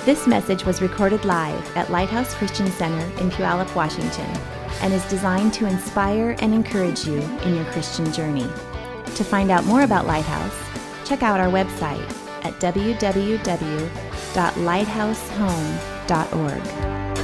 This message was recorded live at Lighthouse Christian Center in Puyallup, Washington, and is designed to inspire and encourage you in your Christian journey. To find out more about Lighthouse, check out our website at www.lighthousehome.org.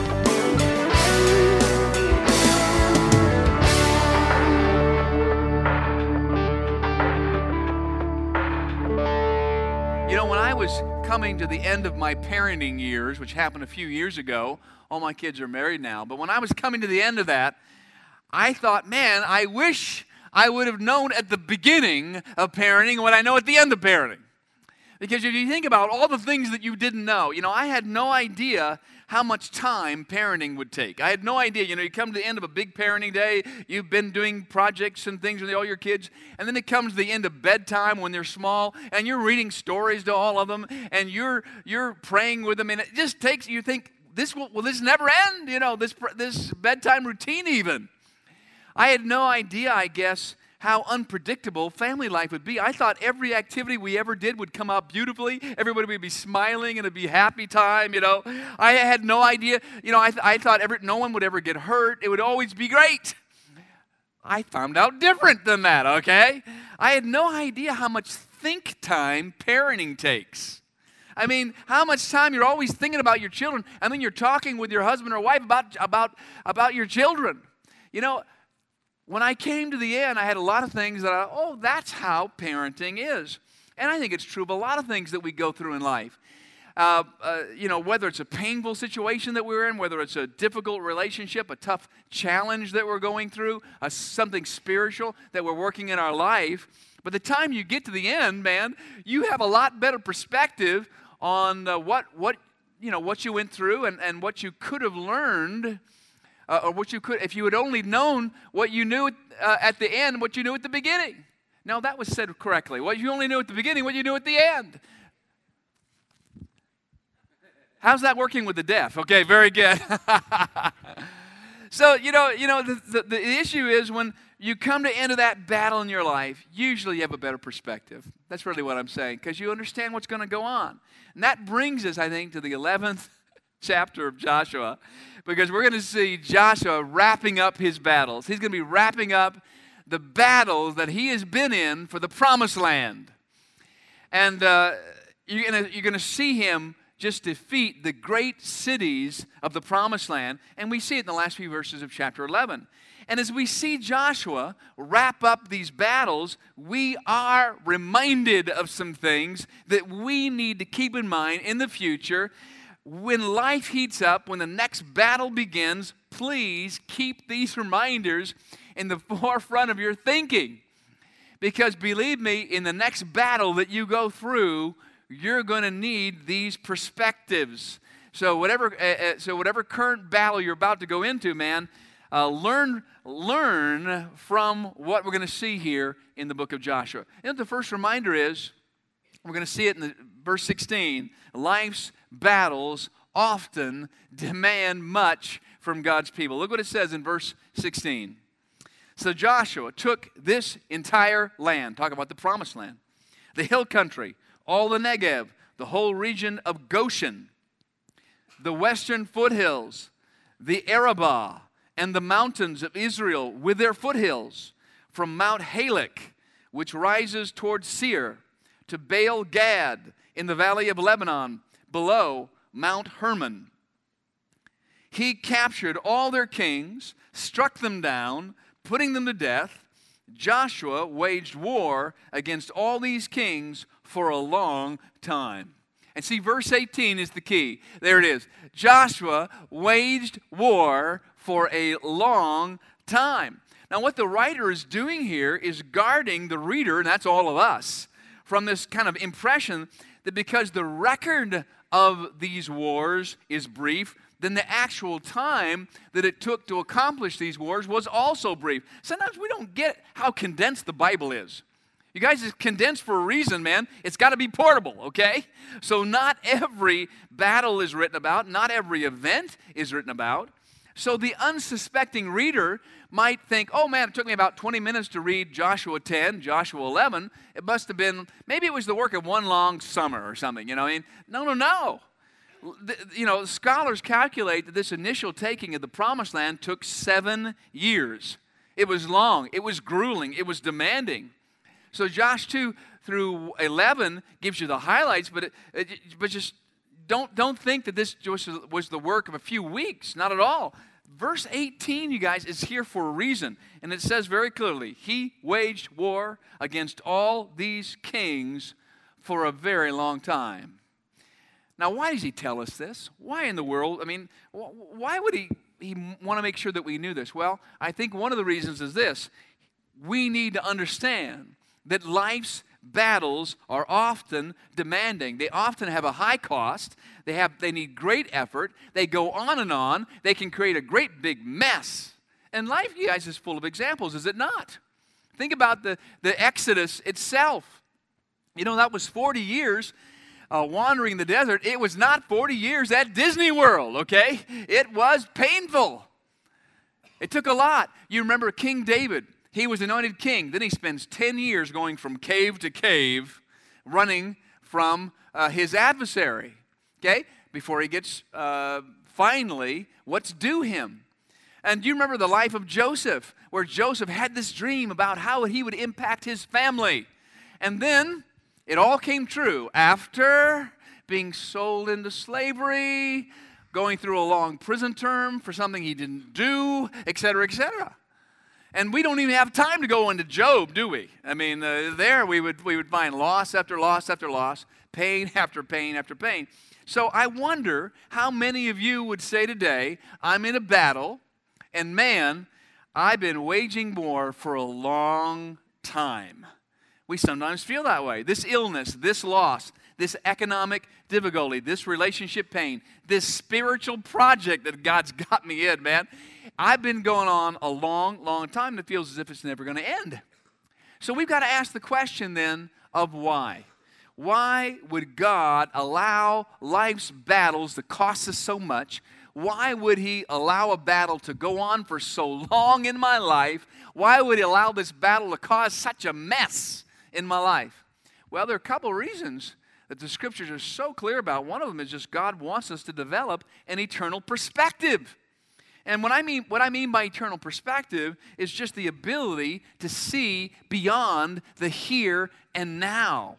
You know, when I was coming to the end of my parenting years, which happened a few years ago, all my kids are married now, but when I was coming to the end of that, I thought, man, I wish I would have known at the beginning of parenting what I know at the end of parenting. Because if you think about all the things that you didn't know, I had no idea how much time parenting would take. I had no idea. You come to the end of a big parenting day, you've been doing projects and things with all your kids, and then it comes to the end of bedtime when they're small, and you're reading stories to all of them, and you're praying with them, and it just takes, you think, will this never end? This bedtime routine even. I had no idea, I guess, how unpredictable family life would be. I thought every activity we ever did would come out beautifully. Everybody would be smiling and it'd be happy time, I had no idea. I thought no one would ever get hurt. It would always be great. I found out different than that, okay? I had no idea how much think time parenting takes. How much time you're always thinking about your children. You're talking with your husband or wife about your children. When I came to the end, I had a lot of things that that's how parenting is. And I think it's true of a lot of things that we go through in life. Whether it's a painful situation that we're in, whether it's a difficult relationship, a tough challenge that we're going through, something spiritual that we're working in our life. By the time you get to the end, man, you have a lot better perspective on what you went through and what you could have learned. Or what you could, if you had only known what you knew at the end, what you knew at the beginning. Now, that was said correctly. What you only knew at the beginning, what you knew at the end. How's that working with the deaf? Okay, very good. So, the issue is when you come to the end of that battle in your life, usually you have a better perspective. That's really what I'm saying, because you understand what's going to go on. And that brings us, I think, to the 11th chapter of Joshua, because we're going to see Joshua wrapping up his battles. He's going to be wrapping up the battles that he has been in for the promised land. And you're going to see him just defeat the great cities of the promised land. And we see it in the last few verses of chapter 11. And as we see Joshua wrap up these battles, we are reminded of some things that we need to keep in mind in the future. When life heats up, when the next battle begins, please keep these reminders in the forefront of your thinking. Because believe me, in the next battle that you go through, you're going to need these perspectives. So whatever current battle you're about to go into, man, learn from what we're going to see here in the book of Joshua. And the first reminder is, we're going to see it in verse 16, life's battles often demand much from God's people. Look what it says in verse 16. So Joshua took this entire land, talk about the promised land, the hill country, all the Negev, the whole region of Goshen, the western foothills, the Arabah, and the mountains of Israel with their foothills, from Mount Halak, which rises towards Seir, to Baal Gad in the valley of Lebanon, below Mount Hermon. He captured all their kings, struck them down, putting them to death. Joshua waged war against all these kings for a long time. And see, verse 18 is the key. There it is. Joshua waged war for a long time. Now, what the writer is doing here is guarding the reader, and that's all of us, from this kind of impression that because the record of these wars is brief, then the actual time that it took to accomplish these wars was also brief. Sometimes we don't get how condensed the Bible is. You guys, it's condensed for a reason, man. It's got to be portable, okay? So not every battle is written about. Not every event is written about. So the unsuspecting reader might think, oh man, it took me about 20 minutes to read Joshua 10, Joshua 11. It must have been, maybe it was the work of one long summer or something, you know what I mean? No. Scholars calculate that this initial taking of the Promised Land took 7 years. It was long. It was grueling. It was demanding. So Joshua 2 through 11 gives you the highlights, but just don't think that this was the work of a few weeks. Not at all. Verse 18, you guys, is here for a reason. And it says very clearly, he waged war against all these kings for a very long time. Now, why does he tell us this? Why in the world? I mean, why would he want to make sure that we knew this? Well, I think one of the reasons is this. We need to understand that life's battles are often demanding. They often have a high cost. They need great effort. They go on and on. They can create a great big mess. And life, you guys, is full of examples, is it not? Think about the Exodus itself. That was 40 years wandering the desert. It was not 40 years at Disney World, okay? It was painful. It took a lot. You remember King David. He was anointed king. Then he spends 10 years going from cave to cave, running from his adversary, okay? Before he gets finally what's due him. And do you remember the life of Joseph, where Joseph had this dream about how he would impact his family? And then it all came true after being sold into slavery, going through a long prison term for something he didn't do, etc., etc. And we don't even have time to go into Job, do we? I mean, there we would find loss after loss after loss, pain after pain after pain. So I wonder how many of you would say today, I'm in a battle, and man, I've been waging war for a long time. We sometimes feel that way. This illness, this loss, this economic difficulty, this relationship pain, this spiritual project that God's got me in, man. I've been going on a long, long time that feels as if it's never going to end. So we've got to ask the question then of why. Why would God allow life's battles to cost us so much? Why would he allow a battle to go on for so long in my life? Why would he allow this battle to cause such a mess in my life? Well, there are a couple of reasons that the scriptures are so clear about. One of them is just God wants us to develop an eternal perspective. And what I mean by eternal perspective is just the ability to see beyond the here and now,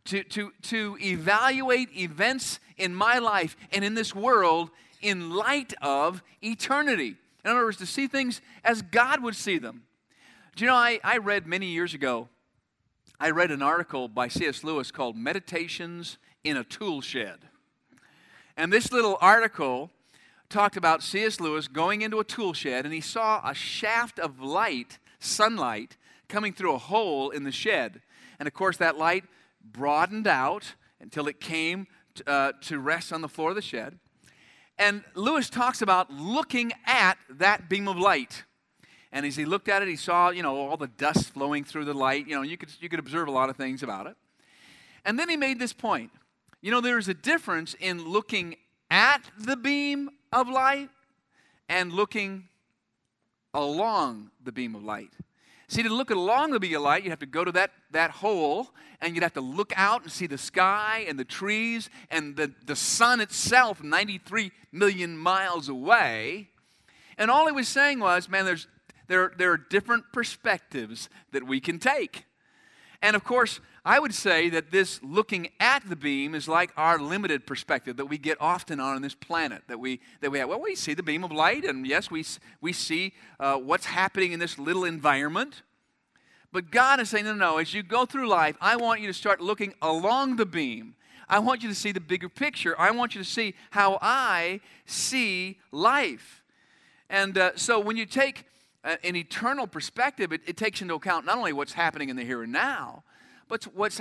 to evaluate events in my life and in this world in light of eternity. In other words, to see things as God would see them. Do you know, I read many years ago, I read an article by C.S. Lewis called Meditations in a Tool Shed. And this little article talked about C.S. Lewis going into a tool shed, and he saw a shaft of light, sunlight, coming through a hole in the shed. And of course, that light broadened out until it came to rest on the floor of the shed. And Lewis talks about looking at that beam of light. And as he looked at it, he saw, all the dust flowing through the light. You could observe a lot of things about it. And then he made this point. There's a difference in looking at the beam of light and looking along the beam of light. See, to look along the beam of light, you have to go to that hole, and you'd have to look out and see the sky and the trees and the sun itself 93 million miles away. And all he was saying was, man, there are different perspectives that we can take. And of course, I would say that this looking at the beam is like our limited perspective that we get often on this planet. That we have. Well, we see the beam of light, and yes, we see what's happening in this little environment. But God is saying, no, as you go through life, I want you to start looking along the beam. I want you to see the bigger picture. I want you to see how I see life. And so when you take an eternal perspective, it takes into account not only what's happening in the here and now, but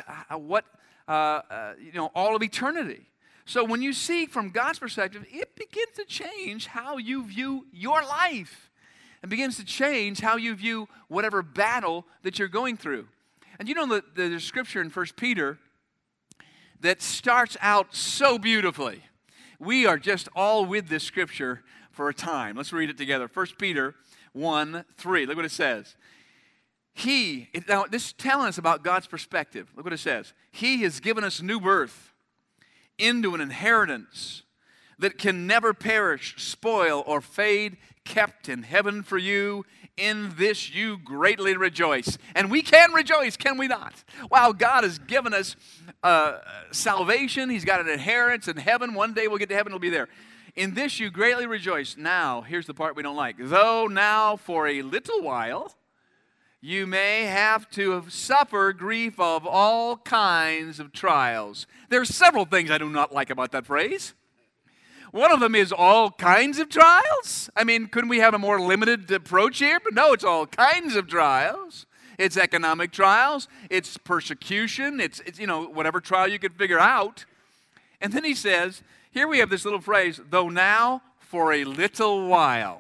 all of eternity. So when you see from God's perspective, it begins to change how you view your life. It begins to change how you view whatever battle that you're going through. And the scripture in 1 Peter that starts out so beautifully. We are just all with this scripture for a time. Let's read it together. 1 Peter 1:3. Look what it says. Now this is telling us about God's perspective. Look what it says. He has given us new birth into an inheritance that can never perish, spoil, or fade, kept in heaven for you. In this you greatly rejoice. And we can rejoice, can we not? Wow, God has given us salvation. He's got an inheritance in heaven. One day we'll get to heaven, it'll be there. In this you greatly rejoice. Now, here's the part we don't like. Though now for a little while you may have to suffer grief of all kinds of trials. There are several things I do not like about that phrase. One of them is all kinds of trials. I mean, couldn't we have a more limited approach here? But no, it's all kinds of trials. It's economic trials. It's persecution. It's whatever trial you could figure out. And then he says, here we have this little phrase, though now for a little while.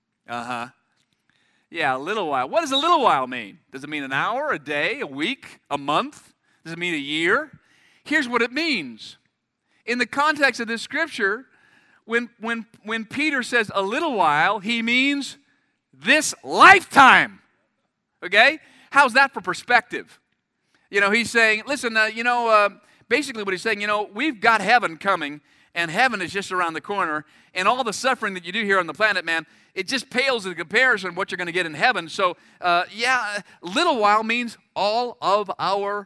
Yeah, a little while. What does a little while mean? Does it mean an hour, a day, a week, a month? Does it mean a year? Here's what it means. In the context of this scripture, when Peter says a little while, he means this lifetime. Okay? How's that for perspective? He's saying, listen, basically what he's saying, we've got heaven coming, and heaven is just around the corner, and all the suffering that you do here on the planet, man, it just pales in comparison to what you're going to get in heaven. So, little while means all of our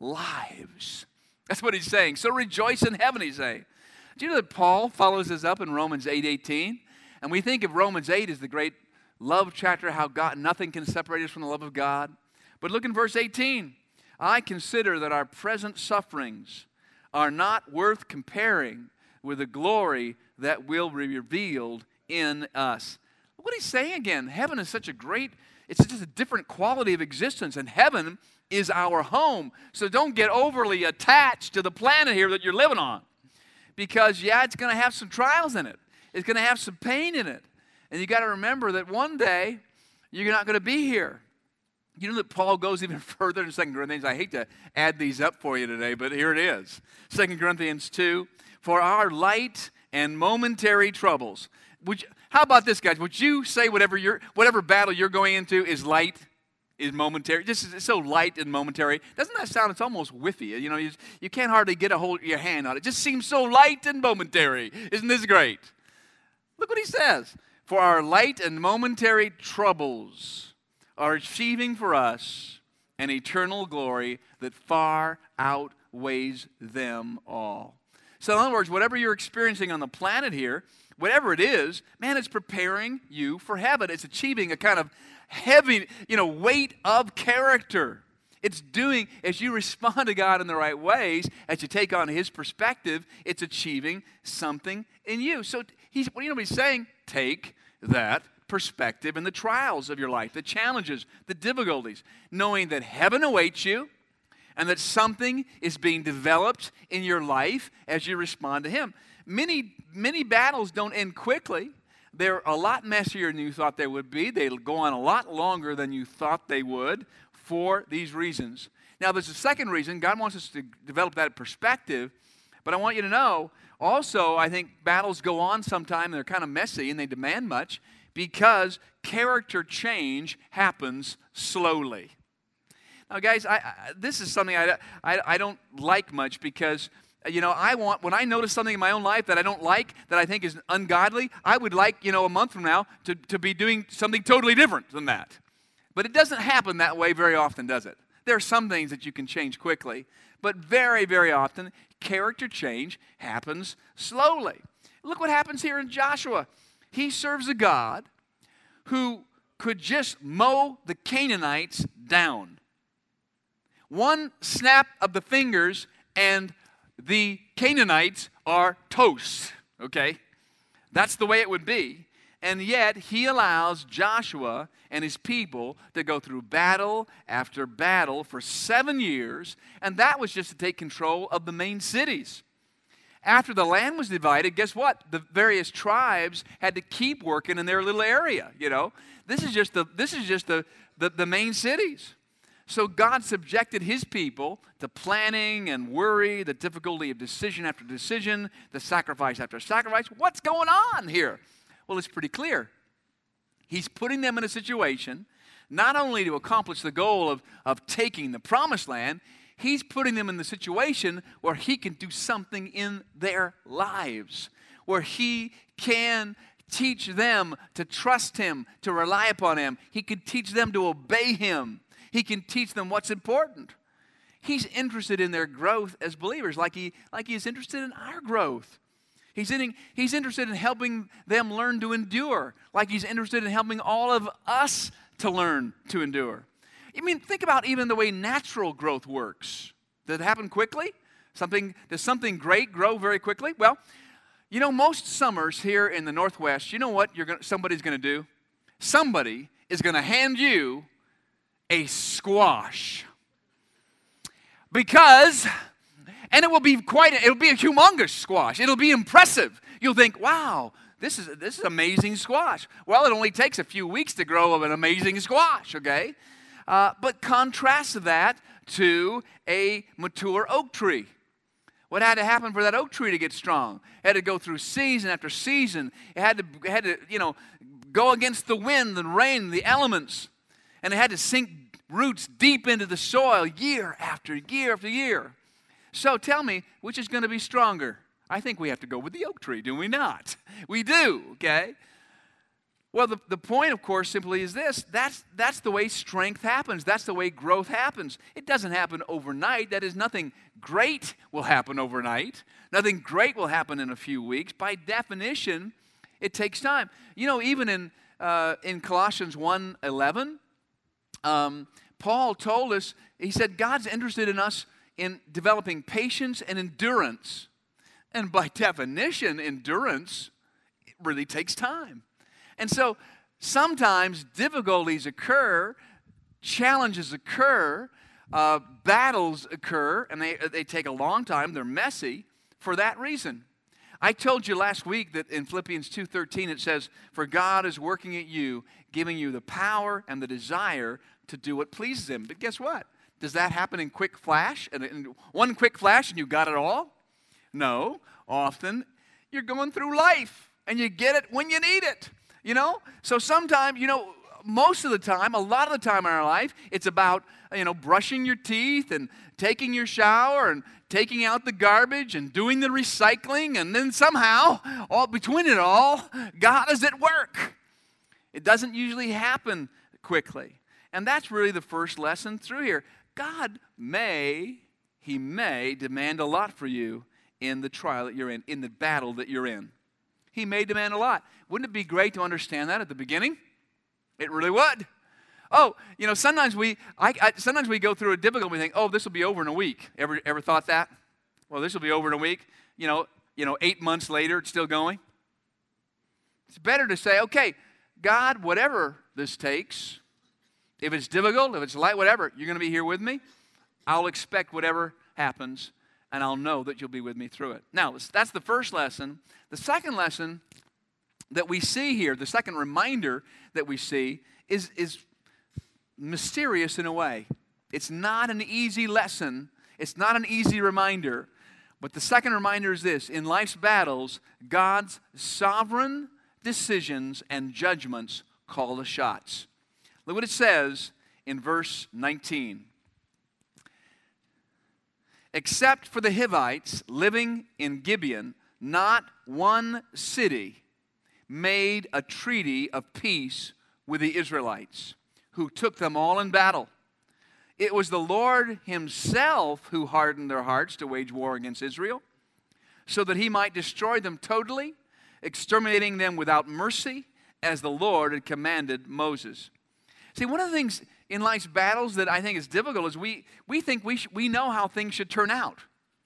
lives. That's what he's saying. So rejoice in heaven, he's saying. Do you know that Paul follows this up in Romans 8:18? And we think of Romans 8 as the great love chapter, how nothing can separate us from the love of God. But look in verse 18. I consider that our present sufferings are not worth comparing with the glory that will be revealed in us. What he's saying again, heaven is such a great, it's just a different quality of existence, and heaven is our home. So don't get overly attached to the planet here that you're living on. Because, it's going to have some trials in it. It's going to have some pain in it. And you got to remember that one day, you're not going to be here. You know that Paul goes even further in 2 Corinthians. I hate to add these up for you today, but here it is. 2 Corinthians 2, for our light and momentary troubles. How about this, guys? Would you say whatever battle you're going into is light? Is momentary, just it's so light and momentary. Doesn't that sound, it's almost whiffy. You can't hardly get a hold of your hand on it. It just seems so light and momentary. Isn't this great? Look what he says. For our light and momentary troubles are achieving for us an eternal glory that far outweighs them all. So in other words, whatever you're experiencing on the planet here, whatever it is, man, it's preparing you for heaven. It's achieving a kind of heavy, weight of character. It's doing, as you respond to God in the right ways, as you take on His perspective, it's achieving something in you. So what he's saying? Take that perspective in the trials of your life, the challenges, the difficulties, knowing that heaven awaits you and that something is being developed in your life as you respond to Him. Many battles don't end quickly. They're a lot messier than you thought they would be. They'll go on a lot longer than you thought they would for these reasons. Now, there's a second reason. God wants us to develop that perspective. But I want you to know, also, I think battles go on sometime, and they're kind of messy, and they demand much, because character change happens slowly. Now, guys, this is something I don't like much, because when I notice something in my own life that I don't like, that I think is ungodly, I would like, a month from now to be doing something totally different than that. But it doesn't happen that way very often, does it? There are some things that you can change quickly, but very, very often, character change happens slowly. Look what happens here in Joshua. He serves a God who could just mow the Canaanites down. One snap of the fingers and the Canaanites are toast, okay? That's the way it would be. And yet, he allows Joshua and his people to go through battle after battle for 7 years, and that was just to take control of the main cities. After the land was divided, guess what? The various tribes had to keep working in their little area, This is just the main cities. So God subjected His people to planning and worry, the difficulty of decision after decision, the sacrifice after sacrifice. What's going on here? Well, it's pretty clear. He's putting them in a situation not only to accomplish the goal of taking the promised land, He's putting them in the situation where He can do something in their lives. where He can teach them to trust Him, to rely upon Him. He can teach them to obey Him. He can teach them what's important. He's interested in their growth as believers, like He is interested in our growth. He's interested in helping them learn to endure, like He's interested in helping all of us to learn to endure. I mean, think about even the way natural growth works. Does it happen quickly? Does something great grow very quickly? Well, you know, most summers here in the Northwest, you know what somebody's going to do? Somebody is going to hand you a squash. And it will be it'll be a humongous squash. It'll be impressive. You'll think, wow, this is amazing squash. Well, it only takes a few weeks to grow an amazing squash, okay? But contrast that to a mature oak tree. What had to happen for that oak tree to get strong? It had to go through season after season. It had to go against the wind and rain, the elements. And it had to sink roots deep into the soil year after year after year. So tell me, which is going to be stronger? I think we have to go with the oak tree, do we not? We do, okay? Well, the point, of course, simply is this. That's the way strength happens. That's the way growth happens. It doesn't happen overnight. That is, nothing great will happen overnight. Nothing great will happen in a few weeks. By definition, it takes time. You know, even in Colossians 1:11, Paul told us, he said, God's interested in us in developing patience and endurance. And by definition, endurance really takes time. And so sometimes difficulties occur, challenges occur, battles occur, and they take a long time. They're messy for that reason. I told you last week that in Philippians 2:13 it says, "For God is working at you, giving you the power and the desire to do what pleases Him." But guess what? Does that happen in quick flash? In one quick flash and you got it all? No. Often you're going through life and you get it when you need it. You know? So sometimes, most of the time, a lot of the time in our life, it's about, brushing your teeth and taking your shower and taking out the garbage and doing the recycling, and then somehow, all between it all, God is at work. It doesn't usually happen quickly. And that's really the first lesson through here. God may demand a lot for you in the trial that you're in the battle that you're in. He may demand a lot. Wouldn't it be great to understand that at the beginning? It really would. Oh, sometimes we go through a difficulty and we think, oh, this will be over in a week. Ever thought that? Well, this will be over in a week. 8 months later, it's still going. It's better to say, okay, God, whatever this takes, if it's difficult, if it's light, whatever, you're going to be here with me. I'll expect whatever happens, and I'll know that you'll be with me through it. Now, that's the first lesson. The second lesson that we see here, the second reminder that we see, is mysterious in a way. It's not an easy lesson. It's not an easy reminder. But the second reminder is this. In life's battles, God's sovereign decisions and judgments call the shots. Look what it says in verse 19. Except for the Hivites living in Gibeon, not one city made a treaty of peace with the Israelites, who took them all in battle. It was the Lord Himself who hardened their hearts to wage war against Israel, so that He might destroy them totally, exterminating them without mercy, as the Lord had commanded Moses. See, one of the things in life's battles that I think is difficult is we think we know how things should turn out.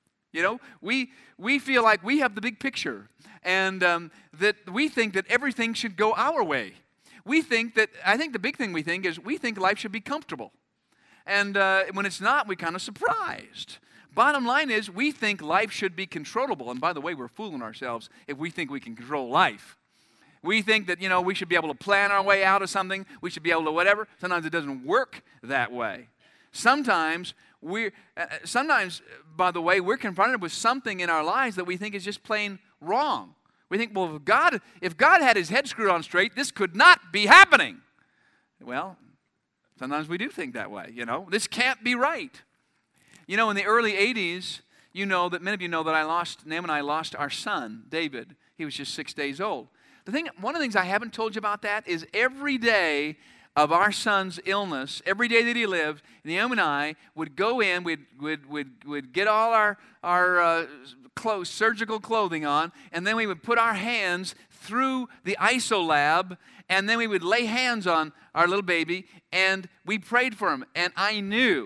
We feel like we have the big picture, and that we think that everything should go our way. I think the big thing we think life should be comfortable. And when it's not, we're kind of surprised. Bottom line is, we think life should be controllable. And by the way, we're fooling ourselves if we think we can control life. We think that, we should be able to plan our way out of something. We should be able to whatever. Sometimes it doesn't work that way. Sometimes, by the way, we're confronted with something in our lives that we think is just plain wrong. We think, well, if God had His head screwed on straight, this could not be happening. Well, sometimes we do think that way, This can't be right. In the early 80s, you know that many of you know that Nahum and I lost our son, David. He was just 6 days old. One of the things I haven't told you about that is every day of our son's illness, every day that he lived, Nahum and I would go in, we'd get all our clothes, surgical clothing on, and then we would put our hands through the isolab, and then we would lay hands on our little baby, and we prayed for him. And I knew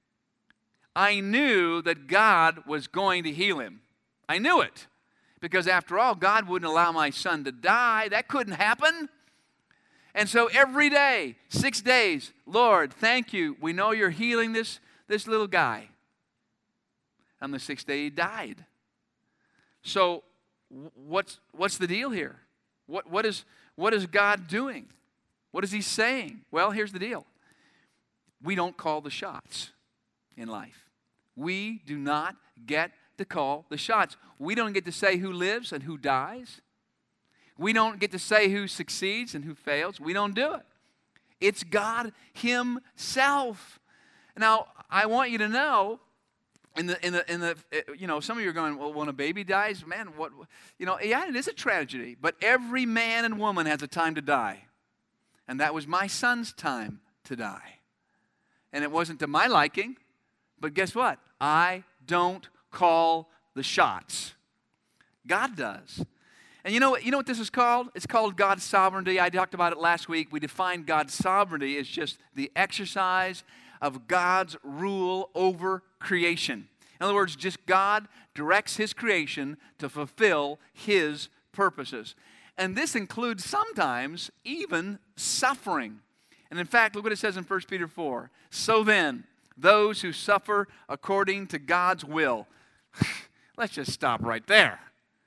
that God was going to heal him. I knew it. Because after all, God wouldn't allow my son to die. That couldn't happen. And so every day, 6 days, Lord, thank you. We know you're healing this little guy. On the 6th day, he died. So what's the deal here? What is God doing? What is he saying? Well, here's the deal. We don't call the shots in life. We do not get to call the shots. We don't get to say who lives and who dies. We don't get to say who succeeds and who fails. We don't do it. It's God himself. Now, I want you to know, some of you are going, well, when a baby dies, man, yeah, it is a tragedy. But every man and woman has a time to die. And that was my son's time to die. And it wasn't to my liking, but guess what? I don't call the shots. God does. And you know what this is called? It's called God's sovereignty. I talked about it last week. We defined God's sovereignty as just the exercise of God's rule over creation. In other words, just God directs his creation to fulfill his purposes. And this includes sometimes even suffering. And in fact, look what it says in 1 Peter 4. So then, those who suffer according to God's will. Let's just stop right there.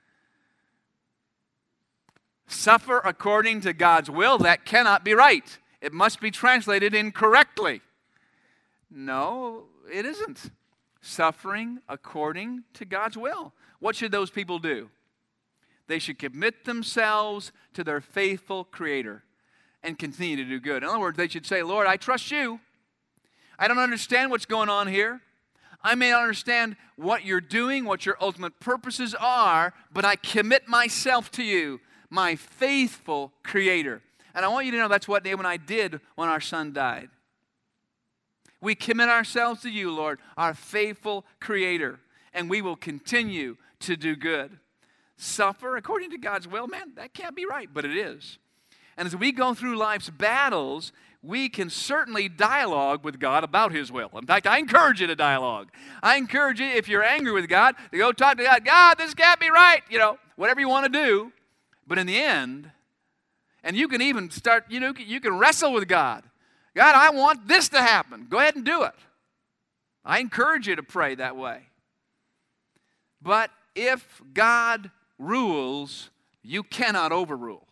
Suffer according to God's will, that cannot be right. It must be translated incorrectly. No, it isn't. Suffering according to God's will. What should those people do? They should commit themselves to their faithful Creator and continue to do good. In other words, they should say, Lord, I trust you. I don't understand what's going on here. I may not understand what you're doing, what your ultimate purposes are, but I commit myself to you, my faithful Creator. And I want you to know that's what Nahum and I did when our son died. We commit ourselves to you, Lord, our faithful Creator, and we will continue to do good. Suffer according to God's will, man, that can't be right, but it is. And as we go through life's battles, we can certainly dialogue with God about his will. In fact, I encourage you to dialogue. I encourage you, if you're angry with God, to go talk to God. God, this can't be right. Whatever you want to do. But in the end, and you can even start, you can wrestle with God. God, I want this to happen. Go ahead and do it. I encourage you to pray that way. But if God rules, you cannot overrule.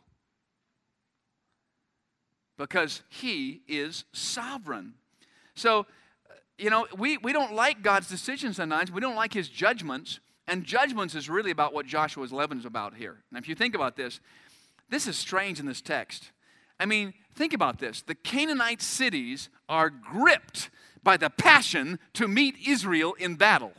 Because he is sovereign. So, we don't like God's decisions sometimes. We don't like his judgments. And judgments is really about what Joshua 11 is about here. Now, if you think about this is strange in this text. I mean, think about this. The Canaanite cities are gripped by the passion to meet Israel in battle.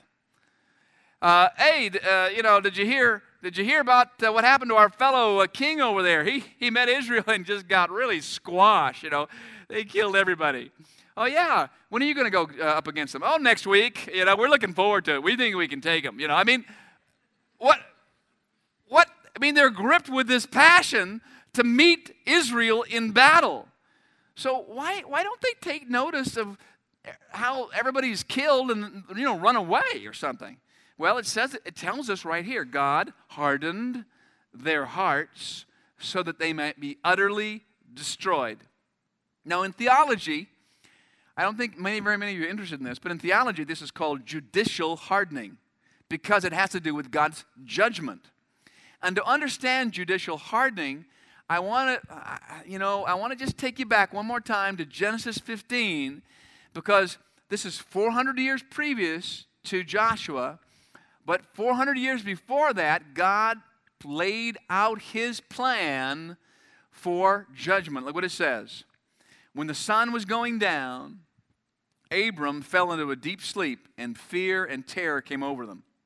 Did you hear about what happened to our fellow king over there? He met Israel and just got really squashed. They killed everybody. Oh yeah, when are you going to go up against them? Oh, next week. We're looking forward to it. We think we can take them. What? I mean, they're gripped with this passion to meet Israel in battle. So why don't they take notice of how everybody's killed and run away or something? Well, it tells us right here, God hardened their hearts so that they might be utterly destroyed. Now, in theology, I don't think very many of you are interested in this, but in theology, this is called judicial hardening because it has to do with God's judgment. And to understand judicial hardening, I want to just take you back one more time to Genesis 15 because this is 400 years previous to Joshua. But 400 years before that, God laid out his plan for judgment. Look what it says. When the sun was going down, Abram fell into a deep sleep, and fear and terror came over them.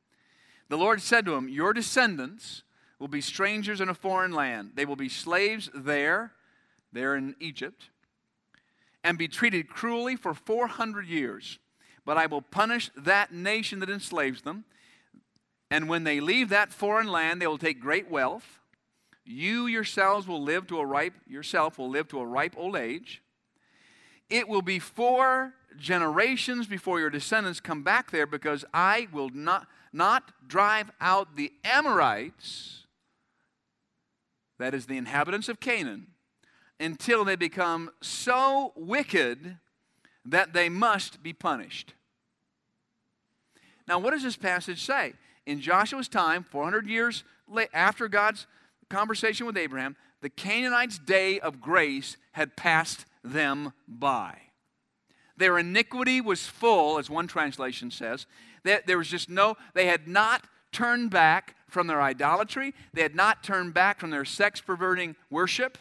The Lord said to him, your descendants will be strangers in a foreign land. They will be slaves there in Egypt, and be treated cruelly for 400 years. But I will punish that nation that enslaves them. And when they leave that foreign land, they will take great wealth. You yourselves will live to a ripe old age. It will be 4 generations before your descendants come back there, because I will not drive out the Amorites, that is the inhabitants of Canaan, until they become so wicked that they must be punished. Now, what does this passage say? In Joshua's time, 400 years after God's conversation with Abraham, the Canaanites' day of grace had passed them by. Their iniquity was full, as one translation says. There was just they had not turned back from their idolatry. They had not turned back from their sex-perverting worship.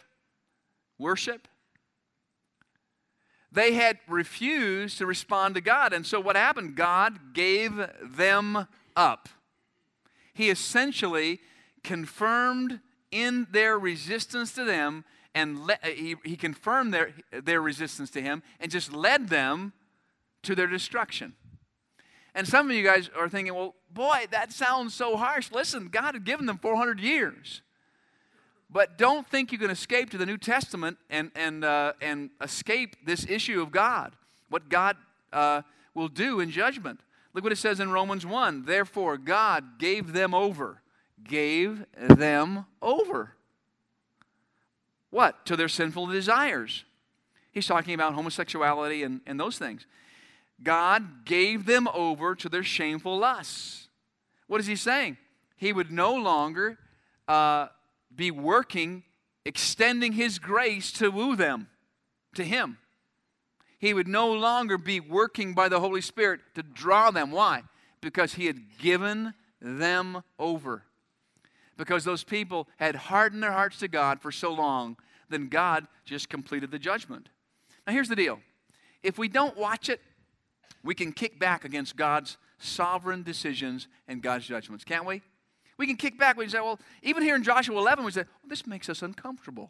They had refused to respond to God. And so what happened? God gave them up. He essentially confirmed in their resistance to them, and he confirmed their resistance to him and just led them to their destruction. And some of you guys are thinking, well, boy, that sounds so harsh. Listen, God had given them 400 years. But don't think you can escape to the New Testament and escape this issue of God, what God will do in judgment. Look what it says in Romans 1. Therefore, God gave them over. Gave them over. What? To their sinful desires. He's talking about homosexuality and those things. God gave them over to their shameful lusts. What is he saying? He would no longer be working, extending his grace to woo them to him. He would no longer be working by the Holy Spirit to draw them. Why? Because he had given them over. Because those people had hardened their hearts to God for so long, then God just completed the judgment. Now here's the deal. If we don't watch it, we can kick back against God's sovereign decisions and God's judgments, can't we? We can kick back. We can say, well, even here in Joshua 11, we say, well, this makes us uncomfortable.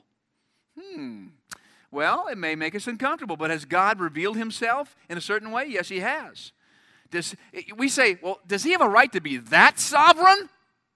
Well, it may make us uncomfortable, but has God revealed himself in a certain way? Yes, he has. We say, well, does he have a right to be that sovereign?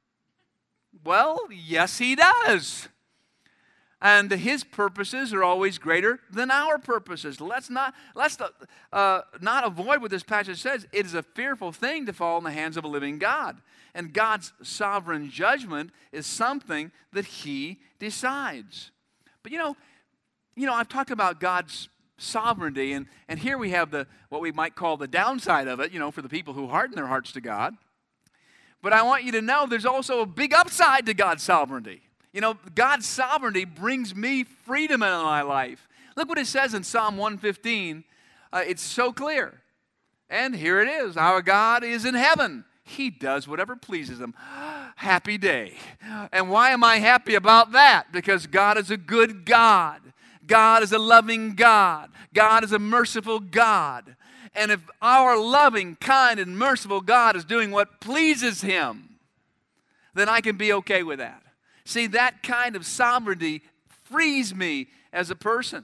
Well, yes, he does. And his purposes are always greater than our purposes. Let's not avoid what this passage says. It is a fearful thing to fall in the hands of a living God. And God's sovereign judgment is something that he decides. But you know, I've talked about God's sovereignty, and here we have what we might call the downside of it, for the people who harden their hearts to God. But I want you to know there's also a big upside to God's sovereignty. God's sovereignty brings me freedom in my life. Look what it says in Psalm 115. It's so clear. And here it is. Our God is in heaven. He does whatever pleases him. Happy day. And why am I happy about that? Because God is a good God. God is a loving God. God is a merciful God. And if our loving, kind, and merciful God is doing what pleases him, then I can be okay with that. See, that kind of sovereignty frees me as a person.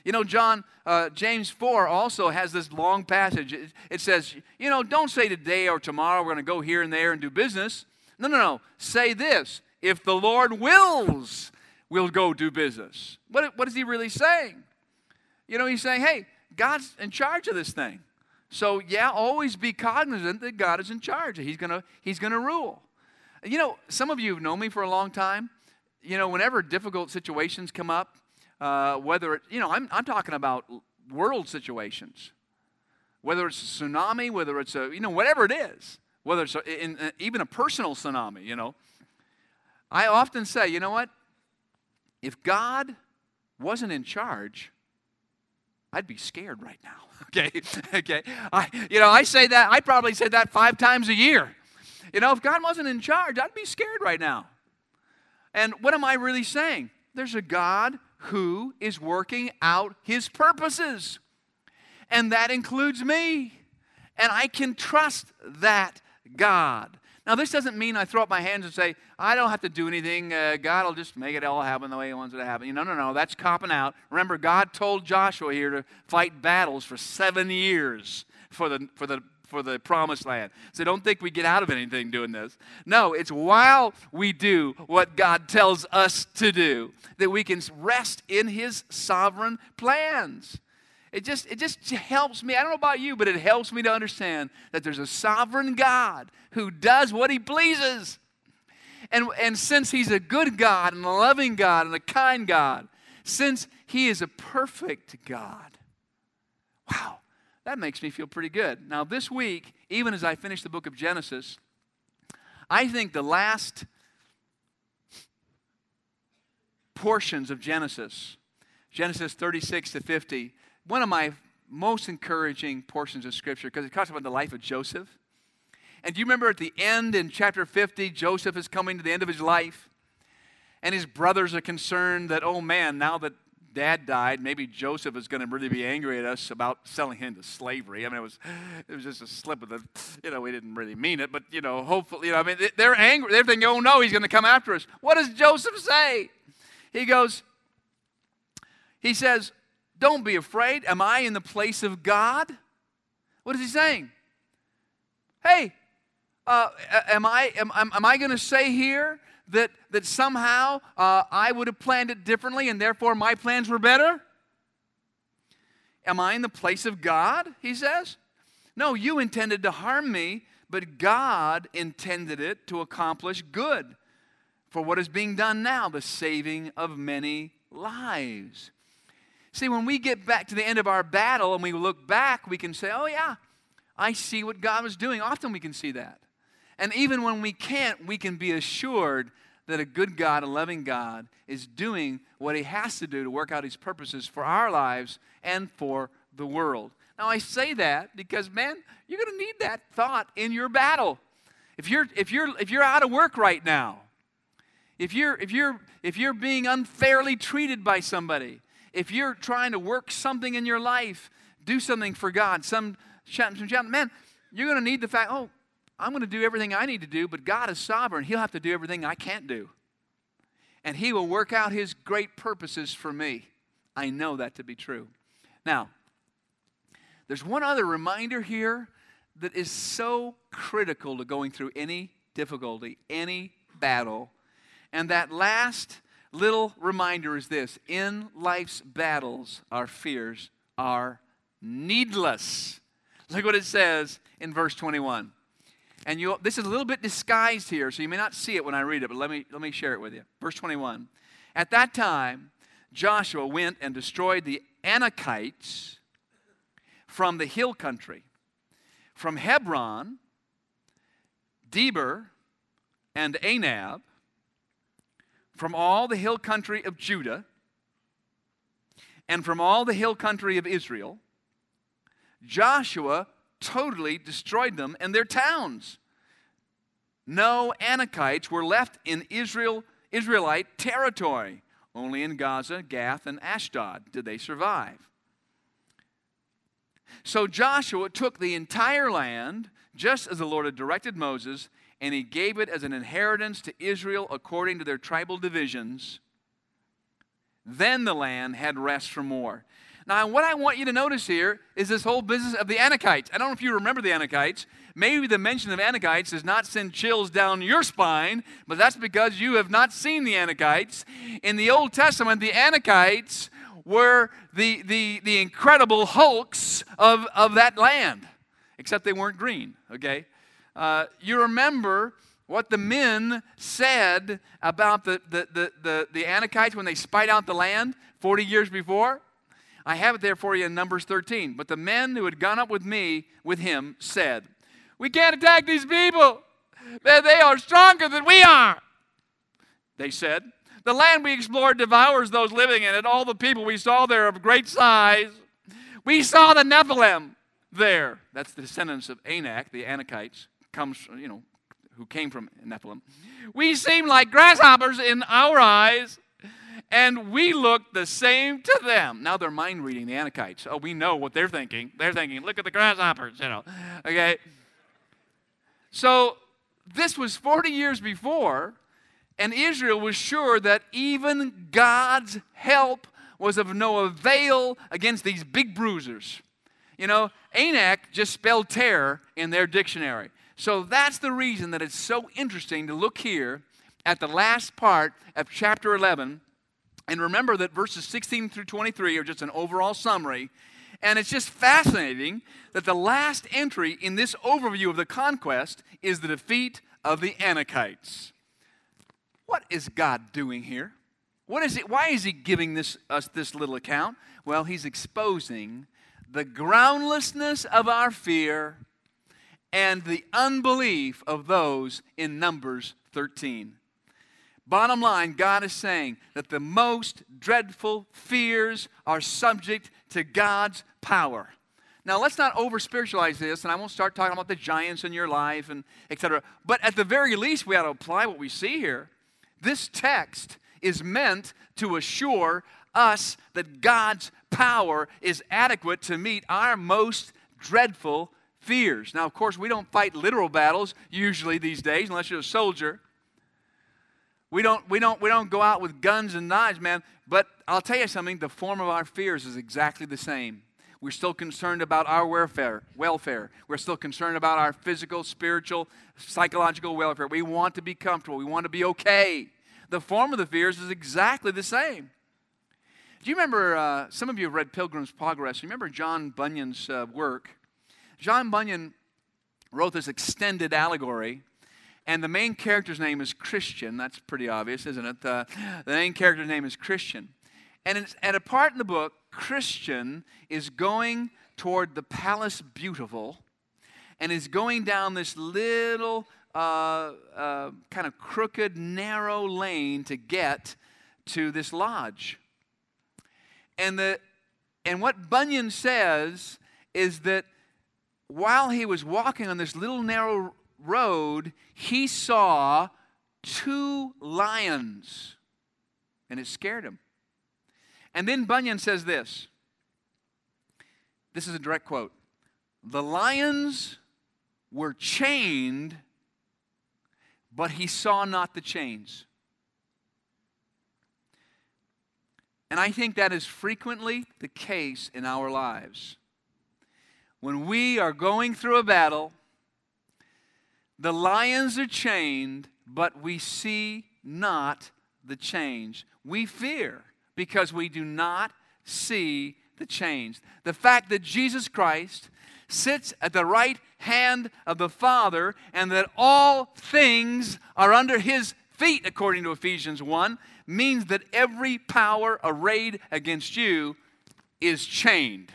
James 4 also has this long passage. It says, don't say today or tomorrow we're going to go here and there and do business. No. Say this. If the Lord wills, we'll go do business. What is he really saying? He's saying, hey, God's in charge of this thing. So, always be cognizant that God is in charge. He's gonna rule. Some of you have known me for a long time. Whenever difficult situations come up, whether I'm talking about world situations, whether it's a tsunami, whether it's whatever it is, whether it's even a personal tsunami, I often say, you know what? If God wasn't in charge, I'd be scared right now. Okay. I say that. I probably say that 5 times a year. If God wasn't in charge, I'd be scared right now. And what am I really saying? There's a God who is working out his purposes. And that includes me. And I can trust that God. Now, this doesn't mean I throw up my hands and say, I don't have to do anything. God will just make it all happen the way He wants it to happen. No. That's copping out. Remember, God told Joshua here to fight battles for 7 years for the promised land. So don't think we get out of anything doing this. No, it's while we do what God tells us to do that we can rest in His sovereign plans. It just helps me. I don't know about you, but it helps me to understand that there's a sovereign God who does what He pleases. And since He's a good God and a loving God and a kind God, since He is a perfect God, wow, that makes me feel pretty good. Now this week, even as I finish the book of Genesis, I think the last portions of Genesis 36 to 50, one of my most encouraging portions of Scripture, because it talks about the life of Joseph. And do you remember at the end in chapter 50, Joseph is coming to the end of his life, and his brothers are concerned that, oh man, now that Dad died, maybe Joseph is going to really be angry at us about selling him to slavery. I mean, it was just a slip of the, we didn't really mean it, but, hopefully, they're angry. They're thinking, oh no, he's going to come after us. What does Joseph say? He says, don't be afraid. Am I in the place of God? What is he saying? Hey, am I going to say here that somehow I would have planned it differently and therefore my plans were better? Am I in the place of God, he says? No, you intended to harm me, but God intended it to accomplish good for what is being done now, the saving of many lives. See, when we get back to the end of our battle and we look back, we can say, oh yeah, I see what God was doing. Often we can see that. And even when we can't, we can be assured that a good God, a loving God, is doing what He has to do to work out His purposes for our lives and for the world. Now I say that because, man, you're going to need that thought in your battle. If you're out of work right now, if you're being unfairly treated by somebody, if you're trying to work something in your life, do something for God, man, you're going to need the fact, oh, I'm going to do everything I need to do, but God is sovereign. He'll have to do everything I can't do. And He will work out His great purposes for me. I know that to be true. Now, there's one other reminder here that is so critical to going through any difficulty, any battle. And that last little reminder is this: in life's battles, our fears are needless. Look what it says in verse 21. And this is a little bit disguised here, so you may not see it when I read it, but let me share it with you. Verse 21. At that time, Joshua went and destroyed the Anakites from the hill country, from Hebron, Debir, and Anab, from all the hill country of Judah, and from all the hill country of Israel. Joshua totally destroyed them and their towns. No Anakites were left in Israelite territory. Only in Gaza, Gath, and Ashdod did they survive. So Joshua took the entire land, just as the Lord had directed Moses, and he gave it as an inheritance to Israel according to their tribal divisions. Then the land had rest from war. Now, what I want you to notice here is this whole business of the Anakites. I don't know if you remember the Anakites. Maybe the mention of Anakites does not send chills down your spine, but that's because you have not seen the Anakites. In the Old Testament, the Anakites were the incredible hulks of that land, except they weren't green, okay? You remember what the men said about the Anakites when they spied out the land 40 years before? I have it there for you in Numbers 13. But the men who had gone up with him, said, we can't attack these people. They are stronger than we are. They said, the land we explored devours those living in it. All the people we saw there of great size. We saw the Nephilim there. That's the descendants of Anak, the Anakites, who came from Nephilim. We seem like grasshoppers in our eyes, and we look the same to them. Now they're mind reading the Anakites. Oh, we know what they're thinking. They're thinking, look at the grasshoppers, Okay. So this was 40 years before, and Israel was sure that even God's help was of no avail against these big bruisers. You know, Anak just spelled terror in their dictionary. So that's the reason that it's so interesting to look here at the last part of chapter 11. And remember that verses 16 through 23 are just an overall summary. And it's just fascinating that the last entry in this overview of the conquest is the defeat of the Anakites. What is God doing here? What is it? Why is he giving us this little account? Well, he's exposing the groundlessness of our fear and the unbelief of those in Numbers 13. Bottom line, God is saying that the most dreadful fears are subject to God's power. Now, let's not over-spiritualize this, and I won't start talking about the giants in your life, and etc. But at the very least, we ought to apply what we see here. This text is meant to assure us that God's power is adequate to meet our most dreadful fears. Now, of course, we don't fight literal battles usually these days, unless you're a soldier. We don't go out with guns and knives, man. But I'll tell you something, the form of our fears is exactly the same. We're still concerned about our welfare. We're still concerned about our physical, spiritual, psychological welfare. We want to be comfortable. We want to be okay. The form of the fears is exactly the same. Do you remember, some of you have read Pilgrim's Progress. You remember John Bunyan's work? John Bunyan wrote this extended allegory, and the main character's name is Christian. That's pretty obvious, isn't it? The main character's name is Christian. And it's, at a part in the book, Christian is going toward the Palace Beautiful and is going down this little kind of crooked, narrow lane to get to this lodge. And what Bunyan says is that while he was walking on this little narrow road, he saw 2 lions, and it scared him. And then Bunyan says this. This is a direct quote. The lions were chained, but he saw not the chains. And I think that is frequently the case in our lives. When we are going through a battle, the lions are chained, but we see not the chains. We fear because we do not see the chains. The fact that Jesus Christ sits at the right hand of the Father and that all things are under his feet, according to Ephesians 1, means that every power arrayed against you is chained.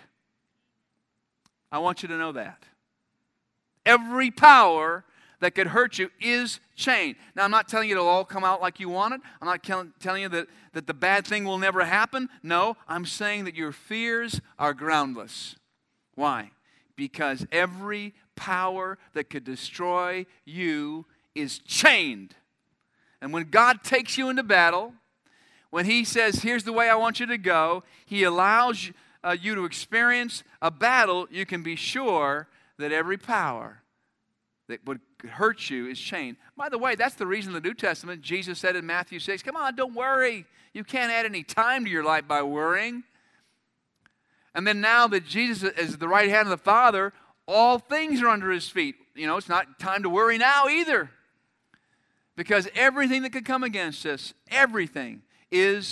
I want you to know that. Every power that could hurt you is chained. Now, I'm not telling you it'll all come out like you want it. I'm not telling you that the bad thing will never happen. No, I'm saying that your fears are groundless. Why? Because every power that could destroy you is chained. And when God takes you into battle, when he says, here's the way I want you to go, he allows you to experience a battle, you can be sure that every power that would hurt you is chained. By the way, that's the reason in the New Testament, Jesus said in Matthew 6, come on, don't worry. You can't add any time to your life by worrying. And then now that Jesus is the right hand of the Father, all things are under his feet. You know, it's not time to worry now either. Because everything that could come against us, everything is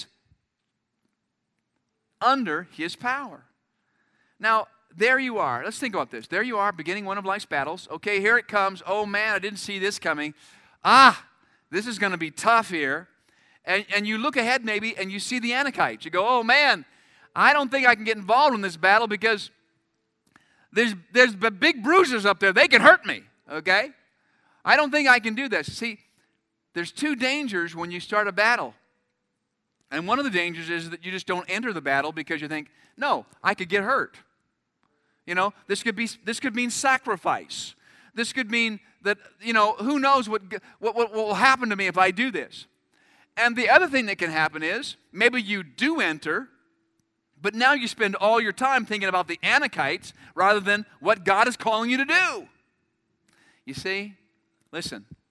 under his power. Now, there you are. Let's think about this. There you are, beginning one of life's battles. Okay, here it comes. Oh, man, I didn't see this coming. This is going to be tough here. And you look ahead maybe and you see the Anakites. You go, oh, man, I don't think I can get involved in this battle because there's big bruisers up there. They can hurt me, okay? I don't think I can do this. See, there's 2 dangers when you start a battle. And one of the dangers is that you just don't enter the battle because you think, no, I could get hurt. You know, this could mean sacrifice. This could mean that, you know, who knows what will happen to me if I do this. And the other thing that can happen is maybe you do enter, but now you spend all your time thinking about the Anakites rather than what God is calling you to do. You see, listen,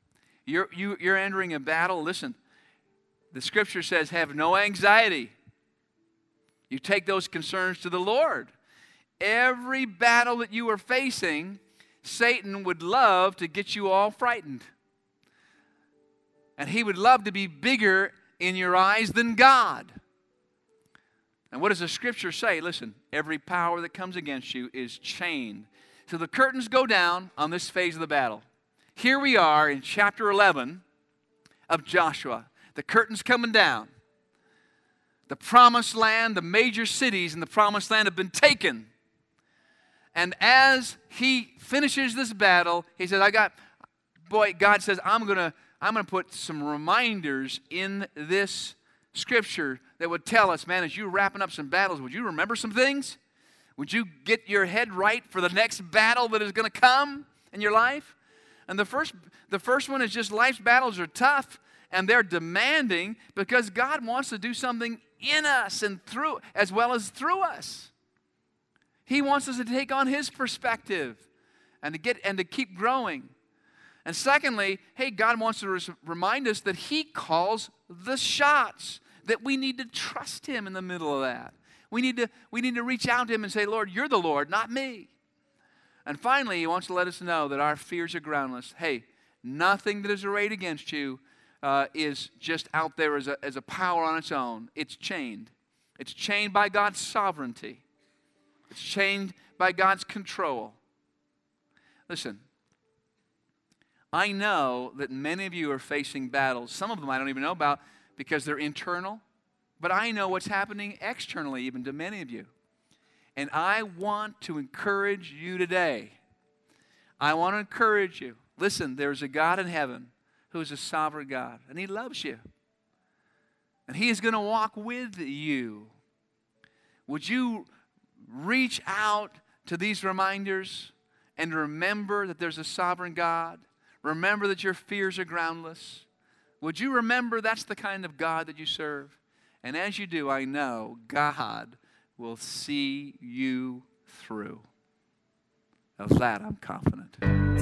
you're entering a battle. Listen, the Scripture says, have no anxiety. You take those concerns to the Lord. Every battle that you are facing, Satan would love to get you all frightened. And he would love to be bigger in your eyes than God. And what does the Scripture say? Listen, every power that comes against you is chained. So the curtains go down on this phase of the battle. Here we are in chapter 11 of Joshua. The curtain's coming down. The promised land, the major cities in the promised land have been taken. And as he finishes this battle, he says, God says, I'm going to put some reminders in this Scripture that would tell us, man, as you're wrapping up some battles, would you remember some things? Would you get your head right for the next battle that is going to come in your life? And the first one is just life's battles are tough and they're demanding because God wants to do something in us and through, as well as through us. He wants us to take on His perspective and to keep growing. And secondly, hey, God wants to remind us that He calls the shots, that we need to trust Him in the middle of that. We need to reach out to Him and say, Lord, you're the Lord, not me. And finally, He wants to let us know that our fears are groundless. Hey, nothing that is arrayed against you is just out there as a power on its own. It's chained. It's chained by God's sovereignty. It's chained by God's control. Listen, I know that many of you are facing battles. Some of them I don't even know about because they're internal. But I know what's happening externally even to many of you. And I want to encourage you today. I want to encourage you. Listen, there's a God in heaven who is a sovereign God. And He loves you. And He is going to walk with you. Would you reach out to these reminders and remember that there's a sovereign God? Remember that your fears are groundless. Would you remember that's the kind of God that you serve? And as you do, I know God will see you through. Of that, I'm confident.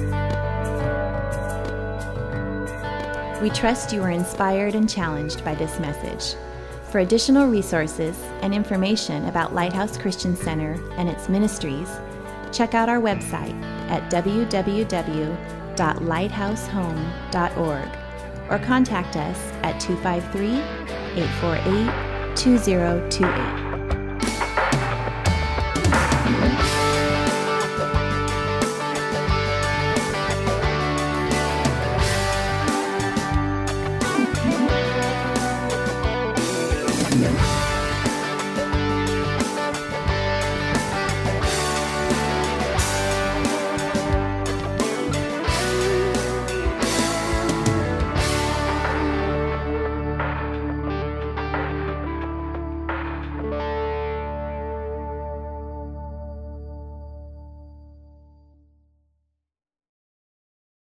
We trust you are inspired and challenged by this message. For additional resources and information about Lighthouse Christian Center and its ministries, check out our website at www.lighthousehome.org or contact us at 253-848-2028.